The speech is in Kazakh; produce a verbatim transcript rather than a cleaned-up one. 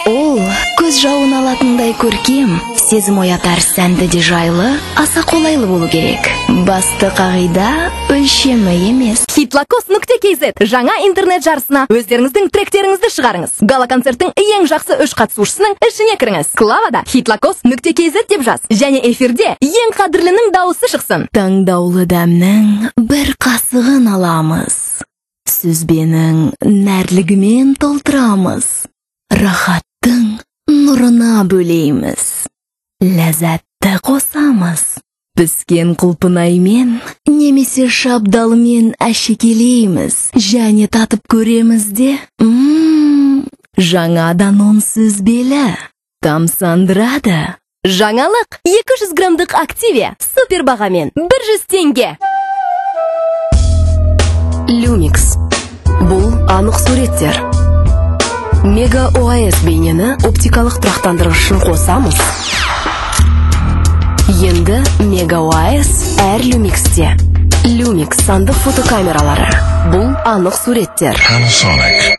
Ол көз жауын алатындай көркем, сезім оятар сәнді де жайлы, аса қолайлы болу керек. Басты қағида өлшемі емес. Хитлакос нүкте кз жаңа интернет жарысына өздеріңіздің тректеріңізді шығарыңыз. Гала-концерттің ең жақсы үш қатысушысының ішіне кіріңіз. Клавада хитлакос нүкте кз деп жаз. Және эфирде ең қадірлінің дауысы шықсын. Таңдаулы дәмнің бір қасығын аламыз. Сүзбенің нәрлігімен толтырамыз. Рахаттың нұрына бөлейміз. Ләззатты қосамыз. Піскен құлпынаймен немесе шабдалымен әшекелейміз. Және татып көреміз де, ммм, жаңадан он сүзбелі. Тамсандырады. Жаңалық екі жүз граммдық Активия супер бағамен бір жүз теңге. Люмикс. Бұл анық суреттер. Мега ОАС бейнені оптикалық тұрақтандырғыш үшін қосамыз. Енді Мега ОАС әр Люмиксте. Люмикс сандық фотокамералары. Бұл анық суреттер. Panasonic.